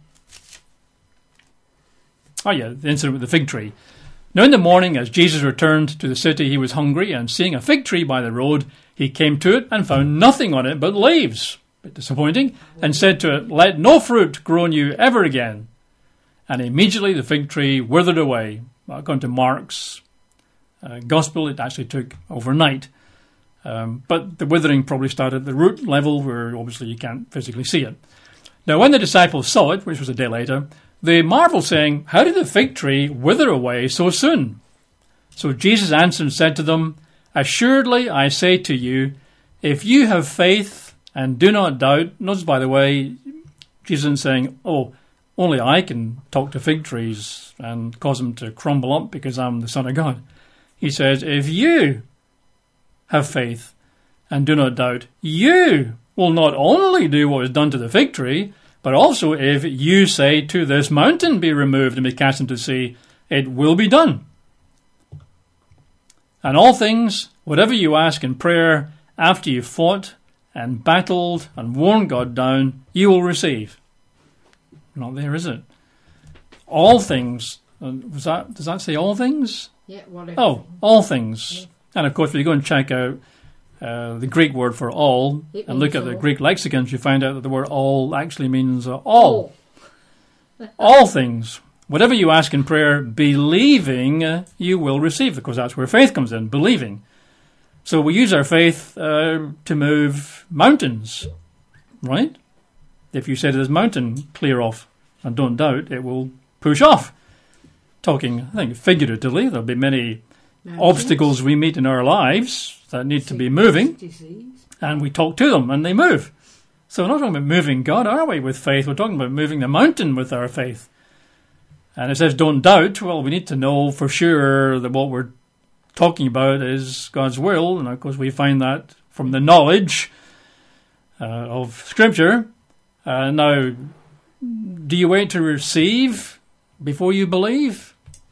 Oh yeah, the incident with the fig tree. Now in the morning, as Jesus returned to the city, he was hungry, and seeing a fig tree by the road, he came to it and found nothing on it but leaves. A bit disappointing. And said to it, "Let no fruit grow on you ever again." And immediately the fig tree withered away. According to Mark's uh, gospel, it actually took overnight. Um, but the withering probably started at the root level, where obviously you can't physically see it. Now when the disciples saw it, which was a day later, they marveled, saying, "How did the fig tree wither away so soon?" So Jesus answered and said to them, "Assuredly I say to you, if you have faith and do not doubt." Notice, by the way, Jesus isn't saying, "Oh, only I can talk to fig trees and cause them to crumble up because I'm the Son of God." He says, if you have faith and do not doubt, you will not only do what is done to the fig tree, but also if you say to this mountain, "Be removed and be cast into the sea," it will be done. And all things, whatever you ask in prayer, after you've fought and battled and worn God down, you will receive. Not there, is it? All things. Was that? Does that say all things? Yeah, whatever. Oh, all things. Yeah. And of course, when you go and check out uh, the Greek word for all, It and look means at the all. Greek lexicons, you find out that the word all actually means uh, all. Oh. All things. Whatever you ask in prayer, believing, uh, you will receive. Because that's where faith comes in, believing. So we use our faith uh, to move mountains, right? If you say to this mountain, "Clear off," and don't doubt, it will push off. Talking, I think, figuratively, there'll be many Mountains, obstacles we meet in our lives that need to be moving, disease. and we talk to them and they move. So we're not talking about moving God, are we, with faith? We're talking about moving the mountain with our faith. And it says don't doubt. Well, we need to know for sure that what we're talking about is God's will, and of course we find that from the knowledge uh, of Scripture. Uh, now, do you wait to receive before you believe?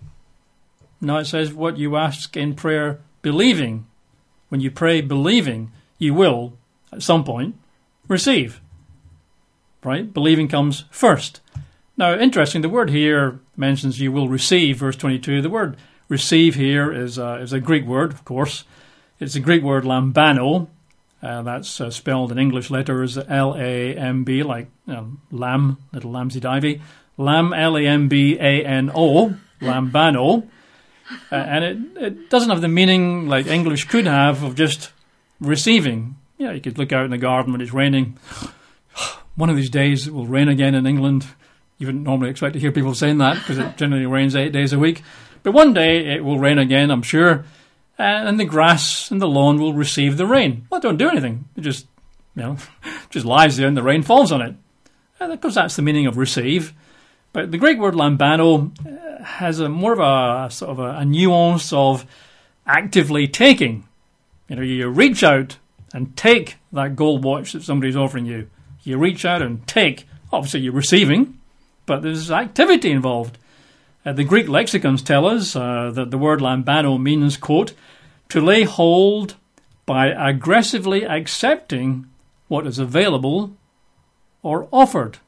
No, it says what you ask in prayer, believing. When you pray believing, you will, at some point, receive. Right? Believing comes first. Now, interesting, the word here mentions you will receive, verse twenty-two. The word receive here is a, is a Greek word, of course. It's a Greek word, lambano. Uh, that's uh, spelled in English letters L A M B, like you know, lamb, little lambsy divey. Lamb, L A M B A N O, lambano. Uh, and it, it doesn't have the meaning like English could have of just receiving. Yeah, you could look out in the garden when it's raining. One of these days it will rain again in England. You wouldn't normally expect to hear people saying that because it generally rains eight days a week. But one day it will rain again, I'm sure. And the grass and the lawn will receive the rain. Well, it don't do anything. It just, you know, just lies there and the rain falls on it. And of course, that's the meaning of receive. But the Greek word lambano has a more of a sort of a, a nuance of actively taking. You know, you reach out and take that gold watch that somebody's offering you. You reach out and take. Obviously, you're receiving, but there's activity involved. Uh, the Greek lexicons tell us uh, that the word lambano means, quote, to lay hold by aggressively accepting what is available or offered.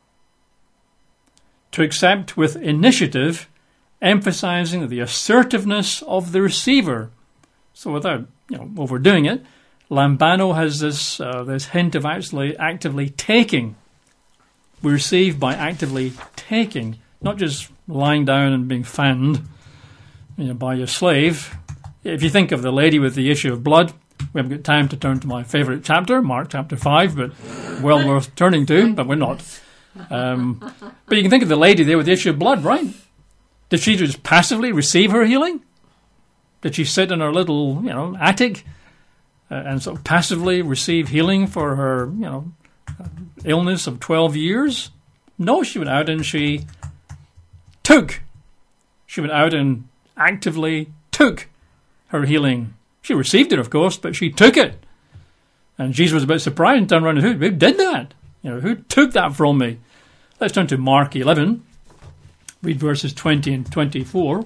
To accept with initiative, emphasizing the assertiveness of the receiver. So without you know, overdoing it, lambano has this uh, this hint of actually actively taking. We receive by actively taking, not just lying down and being fanned you know, by your slave. If you think of the lady with the issue of blood, we haven't got time to turn to my favourite chapter, Mark chapter five, but well worth turning to, but we're not. Um, but you can think of the lady there with the issue of blood, right? Did she just passively receive her healing? Did she sit in her little, you know, attic uh, and sort of passively receive healing for her, you know, illness of twelve years? No, she went out and she took. She went out and actively took her healing. She received it, of course, but she took it. And Jesus was a bit surprised and turned around and who, who did that? You know, who took that from me? Let's turn to Mark eleven. Read verses twenty and twenty-four.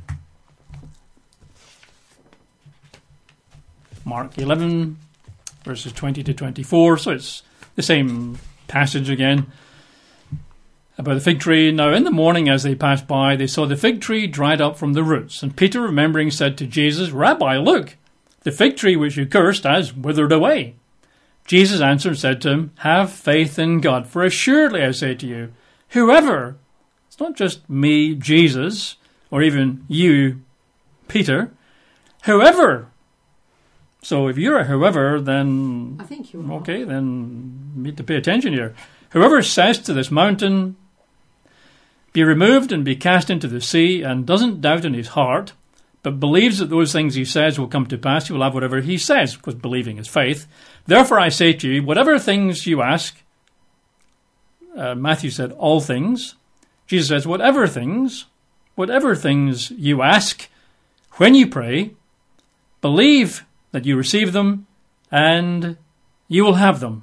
Mark eleven, verses twenty to twenty-four. So it's the same passage again about the fig tree. Now in the morning as they passed by, they saw the fig tree dried up from the roots. And Peter, remembering, said to Jesus, Rabbi, look, the fig tree which you cursed has withered away. Jesus answered and said to him, have faith in God, for assuredly I say to you, whoever, it's not just me, Jesus, or even you, Peter, whoever. So if you're a whoever, then I think you are. Okay, then you need to pay attention here. Whoever says to this mountain, be removed and be cast into the sea, and doesn't doubt in his heart, but believes that those things he says will come to pass, he will have whatever he says, because believing is faith. Therefore I say to you, whatever things you ask, uh, Matthew said all things. Jesus says whatever things, whatever things you ask, when you pray, believe that you receive them, and you will have them.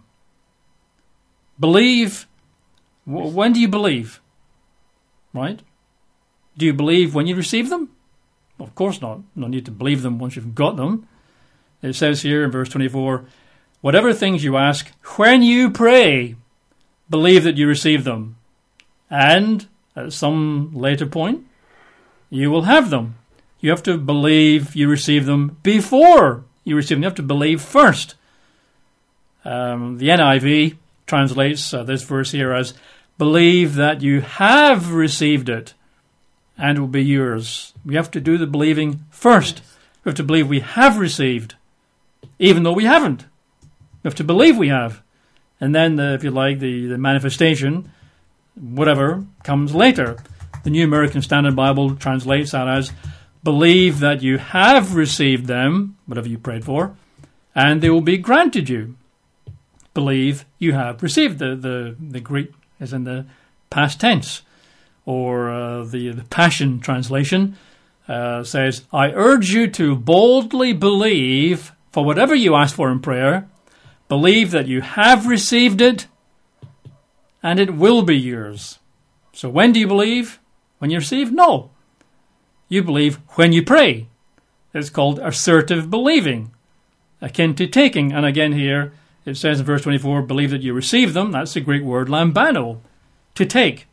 Believe. When do you believe? Right? Do you believe when you receive them? Well, of course not. No need to believe them once you've got them. It says here in verse twenty-four, whatever things you ask, when you pray, believe that you receive them. And at some later point, you will have them. You have to believe you receive them before you receive them. You have to believe first. Um, the N I V translates uh, this verse here as, believe that you have received it and it will be yours. We have to do the believing first. We have to believe we have received, even though we haven't. We have to believe we have. And then, the, if you like, the, the manifestation, whatever, comes later. The New American Standard Bible translates that as, believe that you have received them, whatever you prayed for, and they will be granted you. Believe you have received. The, the, the Greek is in the past tense. Or uh, the, the Passion translation uh, says, I urge you to boldly believe for whatever you ask for in prayer. Believe that you have received it and it will be yours. So when do you believe? When you receive? No. You believe when you pray. It's called assertive believing, akin to taking. And again here, it says in verse twenty-four, believe that you receive them. That's the Greek word lambano, to take.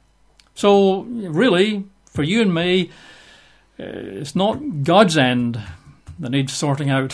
So really, for you and me, it's not God's end that needs sorting out.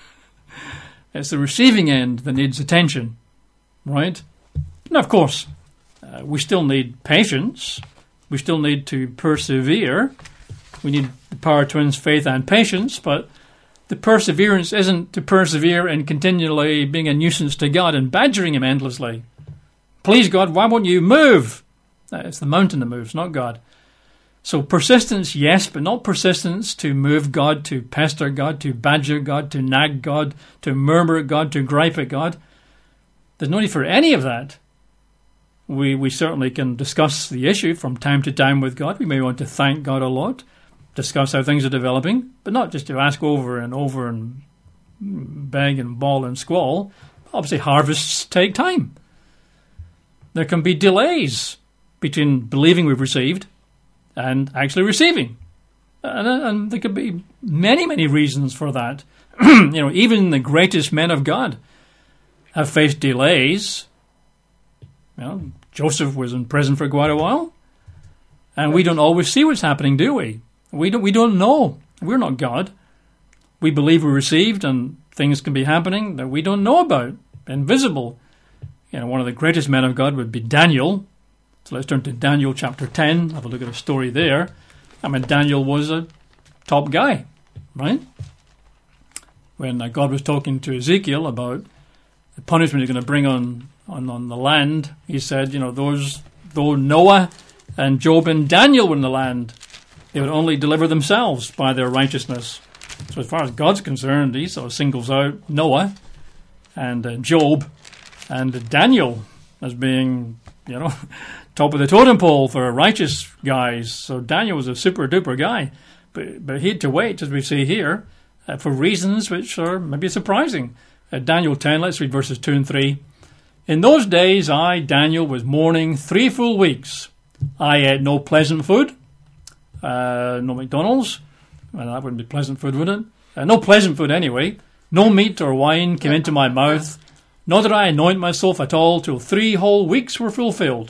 It's the receiving end that needs attention, right? Now, of course, uh, we still need patience. We still need to persevere. We need the Power Twins, faith and patience, but the perseverance isn't to persevere in continually being a nuisance to God and badgering him endlessly. Please, God, why won't you move? It's the mountain that moves, not God. So persistence, yes, but not persistence to move God, to pester God, to badger God, to nag God, to murmur at God, to gripe at God. There's no need for any of that. We we certainly can discuss the issue from time to time with God. We may want to thank God a lot, discuss how things are developing, but not just to ask over and over and beg and bawl and squall. Obviously, harvests take time. There can be delays between believing we've received and actually receiving. And, and there could be many, many reasons for that. You know, even the greatest men of God have faced delays. You know, Joseph was in prison for quite a while. And we don't always see what's happening, do we? We don't, we don't know. We're not God. We believe we received and things can be happening that we don't know about, invisible. You know, one of the greatest men of God would be Daniel. So let's turn to Daniel chapter ten, have a look at a story there. I mean, Daniel was a top guy, right? When uh, God was talking to Ezekiel about the punishment he's going to bring on, on, on the land, he said, you know, those though Noah and Job and Daniel were in the land, they would only deliver themselves by their righteousness. So as far as God's concerned, he sort of singles out Noah and uh, Job and Daniel as being, you know, top of the totem pole for righteous guys. So Daniel was a super duper guy, but but he had to wait, as we see here, uh, for reasons which are maybe surprising. Uh, Daniel ten, let's read verses two and three. In those days, I, Daniel, was mourning three full weeks. I ate no pleasant food, uh, no McDonald's. Well, that wouldn't be pleasant food, would it? Uh, no pleasant food anyway. No meat or wine came into my mouth, nor did I anoint myself at all till three whole weeks were fulfilled.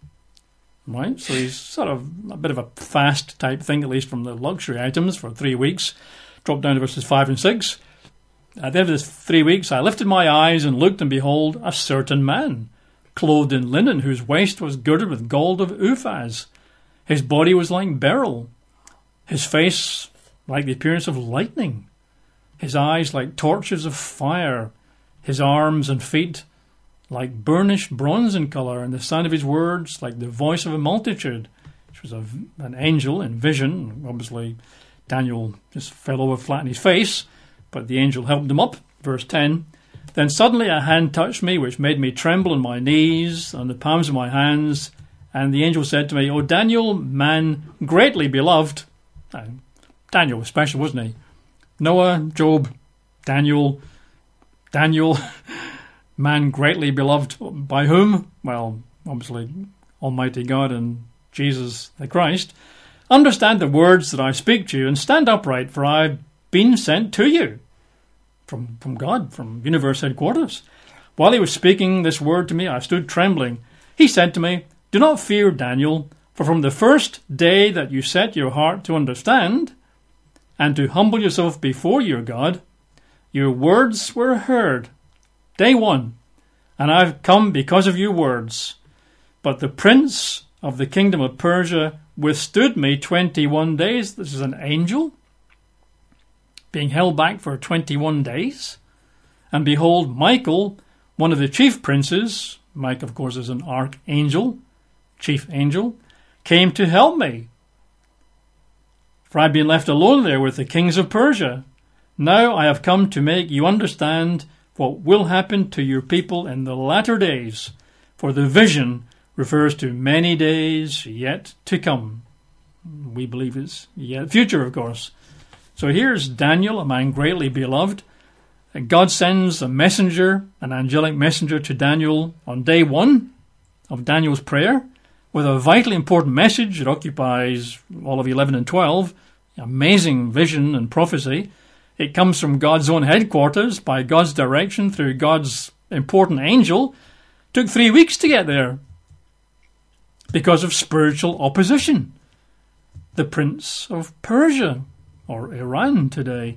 Right, so he's sort of a bit of a fast type thing, at least from the luxury items, for three weeks. Drop down to verses five and six. At the end of the three weeks, I lifted my eyes and looked, and behold, a certain man, clothed in linen, whose waist was girded with gold of Uphaz. His body was like beryl, his face like the appearance of lightning, his eyes like torches of fire, his arms and feet like burnished bronze in colour, and the sound of his words like the voice of a multitude, which was a, an angel in vision. Obviously, Daniel just fell over flat on his face, but the angel helped him up. Verse ten. Then suddenly a hand touched me, which made me tremble on my knees, on the palms of my hands. And the angel said to me, O Daniel, man greatly beloved. Uh, Daniel was special, wasn't he? Noah, Job, Daniel, Daniel, man greatly beloved by whom? Well, obviously, Almighty God and Jesus the Christ. Understand the words that I speak to you, and stand upright, for I've been sent to you. From, from God, from universe headquarters. While he was speaking this word to me, I stood trembling. He said to me, Do not fear, Daniel, for from the first day that you set your heart to understand and to humble yourself before your God, your words were heard. Day one, and I've come because of your words. But the prince of the kingdom of Persia withstood me twenty-one days. This is an angel being held back for twenty-one days. And behold, Michael, one of the chief princes, Mike, of course, is an archangel, chief angel, came to help me. For I'd been left alone there with the kings of Persia. Now I have come to make you understand what will happen to your people in the latter days, for the vision refers to many days yet to come. We believe it's yet future, of course. So here's Daniel, a man greatly beloved. God sends a messenger, an angelic messenger to Daniel on day one of Daniel's prayer with a vitally important message. It occupies all of eleven and twelve. Amazing vision and prophecy. It comes from God's own headquarters by God's direction through God's important angel. Took three weeks to get there because of spiritual opposition. The Prince of Persia, or Iran today,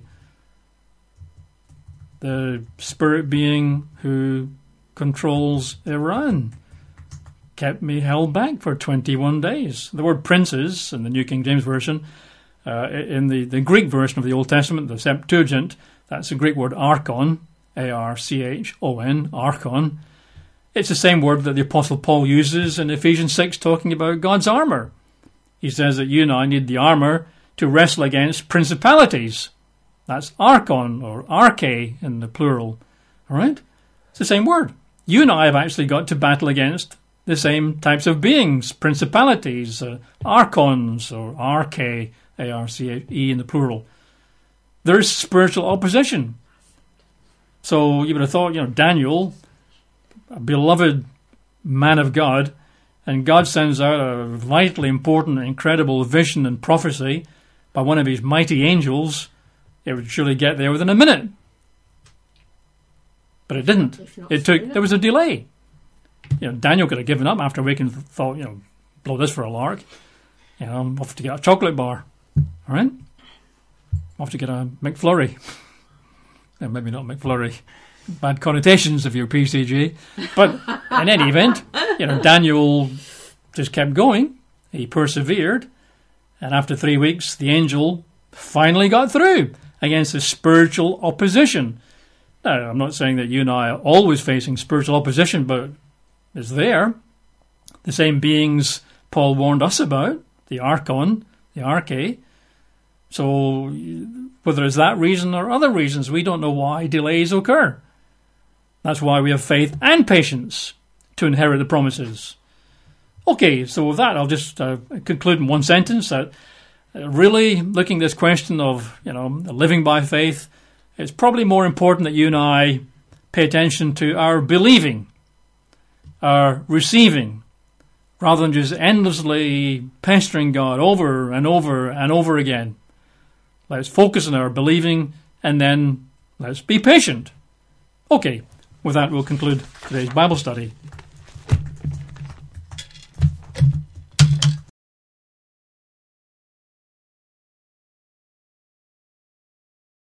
the spirit being who controls Iran, kept me held back for twenty-one days. The word princes in the New King James Version, uh, in the, the Greek version of the Old Testament, the Septuagint, that's the Greek word archon, A R C H O N, archon. It's the same word that the Apostle Paul uses in Ephesians six, talking about God's armour. He says that you and I need the armour to wrestle against principalities. That's archon, or arche in the plural. All right? It's the same word. You and I have actually got to battle against the same types of beings, principalities, uh, archons, or arche, A R C H E in the plural. There's spiritual opposition. So you would have thought, you know, Daniel, a beloved man of God, and God sends out a vitally important, incredible vision and prophecy by one of his mighty angels. It would surely get there within a minute. But it didn't. It took, there was a delay. You know, Daniel could have given up after waking and thought, you know, blow this for a lark. You know, I'm off to get a chocolate bar. All right? I'm off to get a McFlurry. Yeah, maybe not McFlurry. Bad connotations if you're P C G. But in any event, you know, Daniel just kept going. He persevered. And after three weeks, the angel finally got through against the spiritual opposition. Now, I'm not saying that you and I are always facing spiritual opposition, but it's there. The same beings Paul warned us about, the archon, the arche. So Whether it's that reason or other reasons, we don't know why delays occur. That's why we have faith and patience to inherit the promises. Okay, so with that, I'll just uh, conclude in one sentence that uh, really looking at this question of, you know, living by faith, it's probably more important that you and I pay attention to our believing, our receiving, rather than just endlessly pestering God over and over and over again. Let's focus on our believing and then let's be patient. Okay, with that we'll conclude today's Bible study.